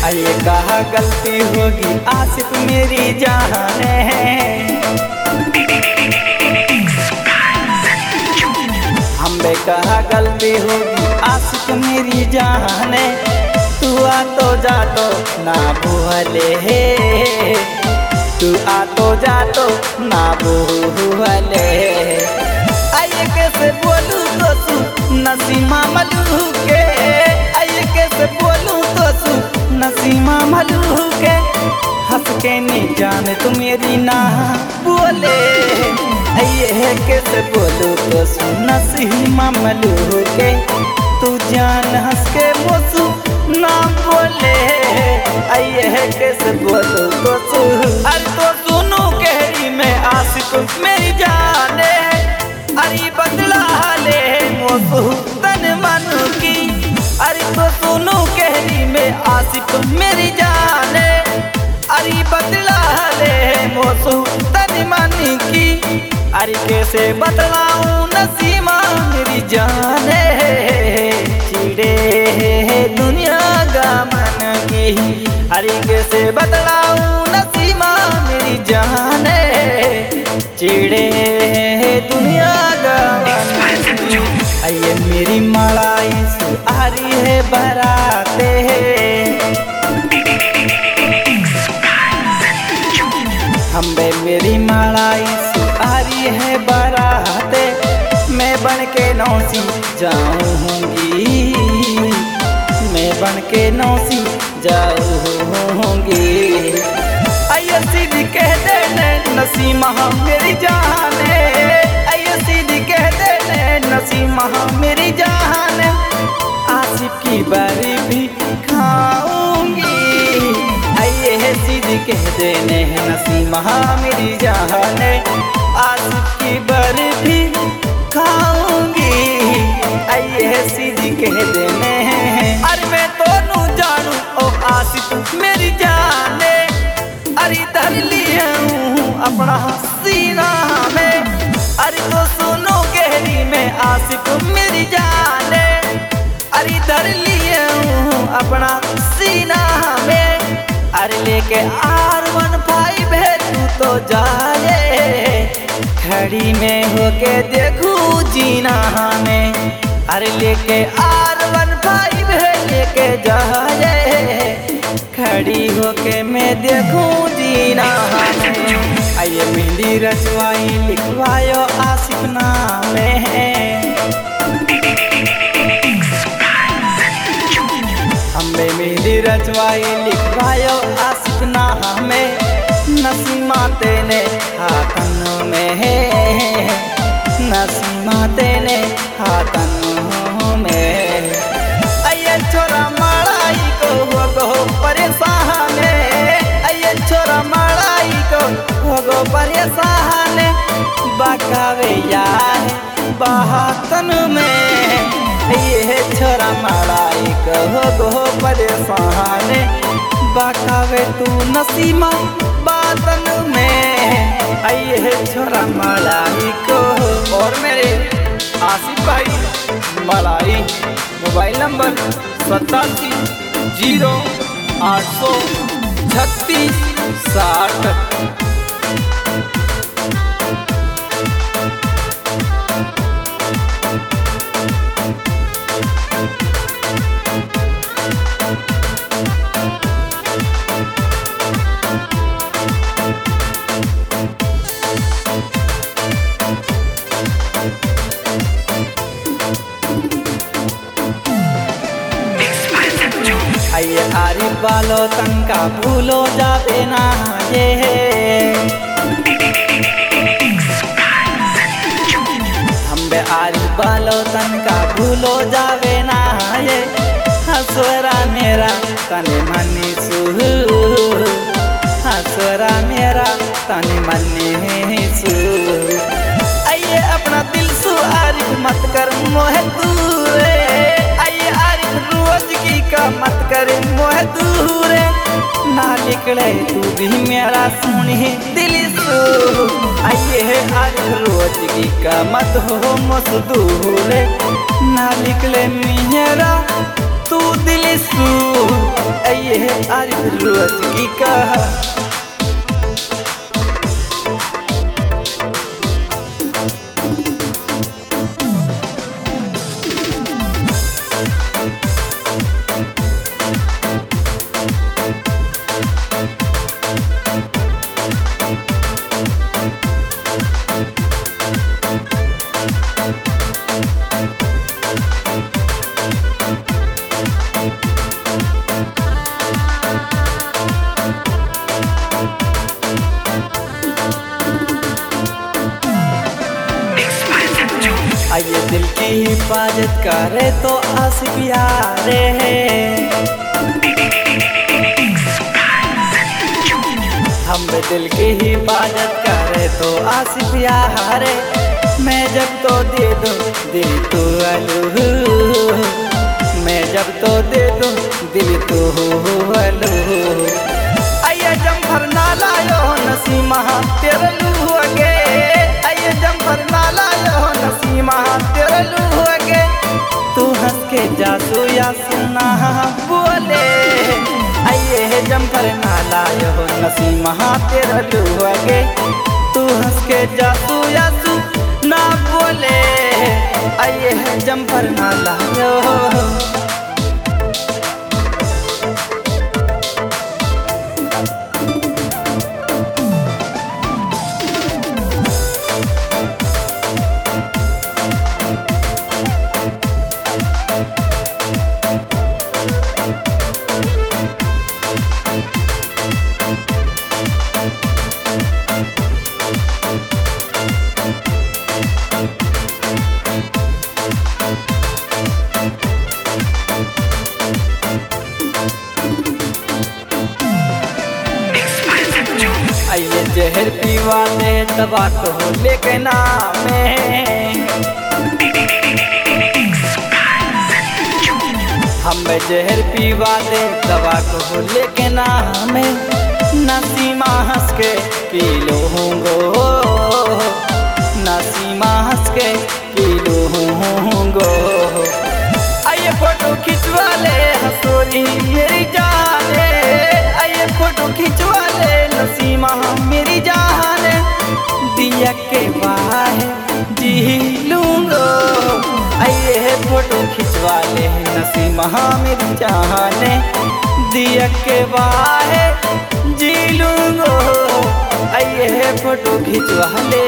अरे कहा गलती होगी आशिक मेरी जाने, हमें कहा गलती होगी आशिक मेरी जाने। तू आ तो जा तो ना भूले, तू आ तो जा तो ना भूले। आइए कैसे बोलूँ तो तू नसीमा मलू के, आइए कैसे बोलूँ तो तू नसीमा मलू के। हंस के नहीं जाने तू मेरी ना बोले, आइए कैसे बोलूँ तो तू नसीमा मलू के। तू जान हंस के मोसू ना बोले, आइए कैसे बोलूँ तो तू। अरे तो सुनो कहरी में आशिक मेरी जाने, अरे बदला ले मोसू तन मन की। अरे तो सुनो कहरी में आशिक मेरी जाने, अरे बदला ले मोसू तन मन की। अरे कैसे बतलाऊं नसीमा मेरी जाने, चिड़े दुनिया का मन की। अरे कैसे बतलाऊं नसीमा मेरी जाने, चिड़े दुनिया का मन की। आइए मेरी मलाई आ रही है बराते, हमें मेरी मलाई आ रही है बराते। मैं बन के नौसी जाऊंगी, मैं बन के नौसी जाऊंगी। आइए सीधी कह दे नसीमा मेरी जाने, आइए सीधी कह दे नसीमा मेरी जाने। आशिक की बारी भी खाऊंगी, आइए सीधी कह देने नसीमा मेरी जाने। आशिक की बारी भी खाऊंगी, आइए सीधी कह देने। अरे मैं तो नू जानू ओ आशिक मेरी जाने, अरे धर लिया हूँ अपना सीना में। अरे तो सुनो गहरी में आशिक मेरी जाने, अरे धर लिया हूँ अपना सीना में। अरे लेके R15 है तू तो जाए, खड़ी में होके देखूं जीना में। अरे लेके R15 है लेके जाए, खड़ी होके मैं देखूं जीना में। आइए मेहंदी रचवाई लिखवायो आशिक नाम में, हमें मेहंदी रचवाई लिखवायो आशिक नाम में। नसीमा तेने हाथन में है, नसीमा तेने हाथन में। आइए छोरा मालाई को हो परेशान, आइए छोरा मालाई को हो परेशान। बकावे यार बातन में, ये छोरा मालाई को हो परेशान। बकावे तू नसीमा बातन में, आइए छोरा मलाई को। और मेरे आसिफ भाई मलाई मोबाइल नंबर 87 0 836 60। आइए आरी बालो तनका भूलो जावे ना ये, हम्बे आरी बालो तनका भूलो जावे ना ये। हसुरा मेरा तने मनी सुहू, हसुरा मेरा तने मनी सुहू। आइए अपना दिल सु आरिफ मत कर मोह दूरे, आइए आरिफ रोज की का मत करे मोह दूरे। ना निकले तू भी मेरा सुनी दिल सु, आइए आरिफ रोज की का मत हो मजदूरे। ना निकले मेरा तू दिल सु, ये आरिफ रोज की कहा आइए दिल की हिफाजत करे तो आशिक यारे हम दिल की हिफाजत करे तो आशिक यारे मैं जब तो दे दूं दिल तू अलू मैं जब तो दे दूं दिल तू अलू आइए जम्फर नाला यो नसीमा तेरे लू गे आइए जम्फर नाला यो नसीमा तेरे लू गे तू हंस के जादू या सुना बोले आइए जम्फर नाला यो नसीमा तेरे लू गे तू हंस के जादू या सुना बोले आइए जम्फर नाला यो आइए जहर पीवा दे दवा को लेके नामे हमें जहर पीवा दे दवा को लेके नामे नसीमा हंस के पी लूँगो नसीमा हंस के पी लूँगो आइए फोटो खिंचवा ले हंसोरी मेरी जाने आइए फोटो खिंचवा ले नसीमा मेरी जान दिया के बाहे जी लूँगो आइए फोटो खिंचवा ले नसीमा मेरी जान दिया के बाहे जी लूँगो आइए फोटो खिंचवा ले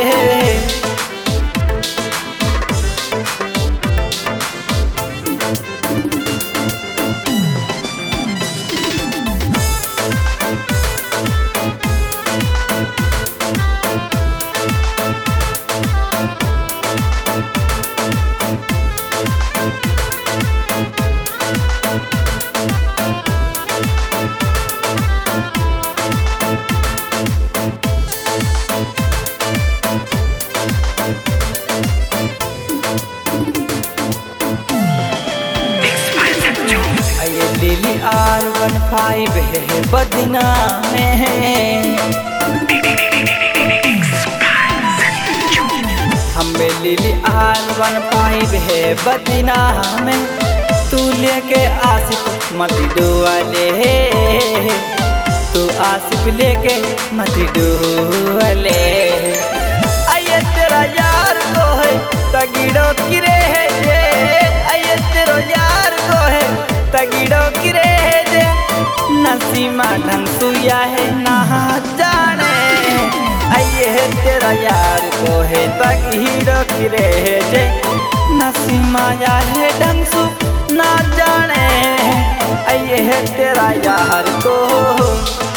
लिली R15 है बदना में हमें लिली R15 है बदना में तू लेके आसिफ मत डुआले तू आसिफ लेके मत डुआले आइए तेरा यार को है तगड़ो किरे है आइए तेरा यार को है तगड़ो किरे दे नसीमा ढंग सुया है ना जाने आइए तेरा यार को है तगड़ो किरे दे नसीमा या है ढंग सु ना जाने आइए तेरा यार को